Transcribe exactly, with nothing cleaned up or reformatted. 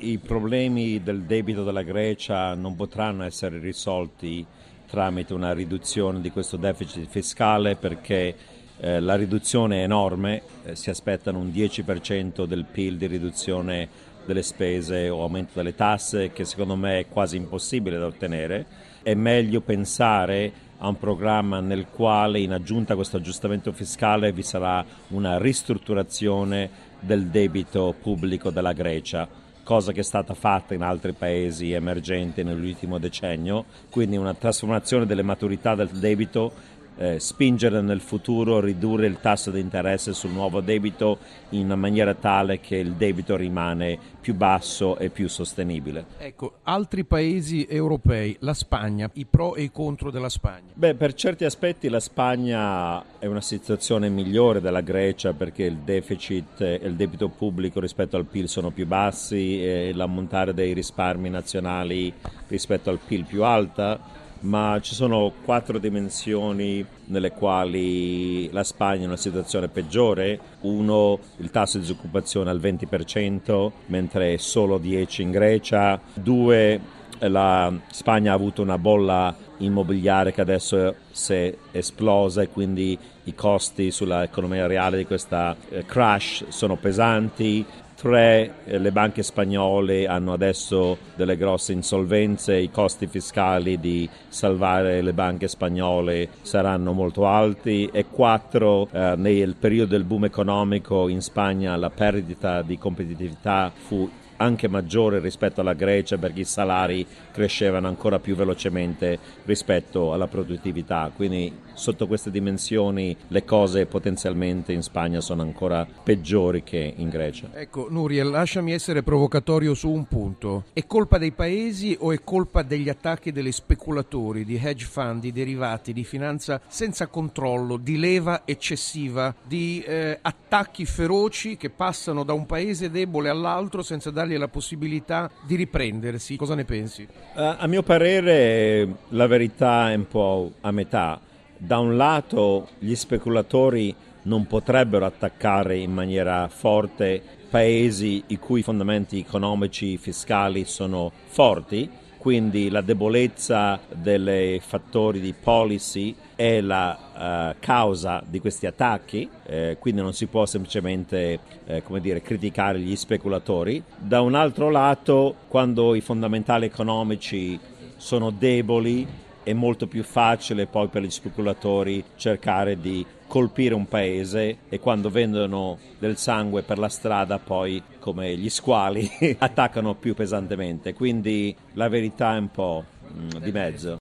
i problemi del debito della Grecia non potranno essere risolti tramite una riduzione di questo deficit fiscale perché eh, la riduzione è enorme, eh, si aspettano un dieci per cento del P I L di riduzione delle spese o aumento delle tasse, che secondo me è quasi impossibile da ottenere. È meglio pensare a un programma nel quale, in aggiunta a questo aggiustamento fiscale, vi sarà una ristrutturazione del debito pubblico della Grecia, cosa che è stata fatta in altri paesi emergenti nell'ultimo decennio, quindi una trasformazione delle maturità del debito, eh, spingere nel futuro, ridurre il tasso di interesse sul nuovo debito in una maniera tale che il debito rimane più basso e più sostenibile. Ecco, altri paesi europei, la Spagna, i pro e i contro della Spagna. Beh, per certi aspetti la Spagna è una situazione migliore della Grecia perché il deficit e il debito pubblico rispetto al P I L sono più bassi e l'ammontare dei risparmi nazionali rispetto al P I L più alta, ma ci sono quattro dimensioni nelle quali la Spagna è in una situazione peggiore. Uno, il tasso di disoccupazione al venti per cento, mentre è solo dieci in Grecia. Due, la Spagna ha avuto una bolla immobiliare che adesso si è esplosa e quindi i costi sull'economia reale di questa crash sono pesanti. Tre, le banche spagnole hanno adesso delle grosse insolvenze, i costi fiscali di salvare le banche spagnole saranno molto alti. E quattro, eh, nel periodo del boom economico in Spagna la perdita di competitività fu anche maggiore rispetto alla Grecia perché i salari crescevano ancora più velocemente rispetto alla produttività, quindi sotto queste dimensioni le cose potenzialmente in Spagna sono ancora peggiori che in Grecia. Ecco Nuriel, lasciami essere provocatorio su un punto: è colpa dei paesi o è colpa degli attacchi degli speculatori, di hedge fund, di derivati, di finanza senza controllo, di leva eccessiva, di eh, attacchi feroci che passano da un paese debole all'altro senza dargli la possibilità di riprendersi? Cosa ne pensi? Uh, a mio parere la verità è un po' a metà. Da un lato gli speculatori non potrebbero attaccare in maniera forte paesi i cui fondamenti economici fiscali sono forti, quindi la debolezza dei fattori di policy è la uh, causa di questi attacchi, eh, quindi non si può semplicemente eh, come dire, criticare gli speculatori. Da un altro lato, quando i fondamentali economici sono deboli, è molto più facile poi per gli speculatori cercare di colpire un paese e quando vendono del sangue per la strada poi, come gli squali, attaccano più pesantemente. Quindi la verità è un po' mh, di mezzo.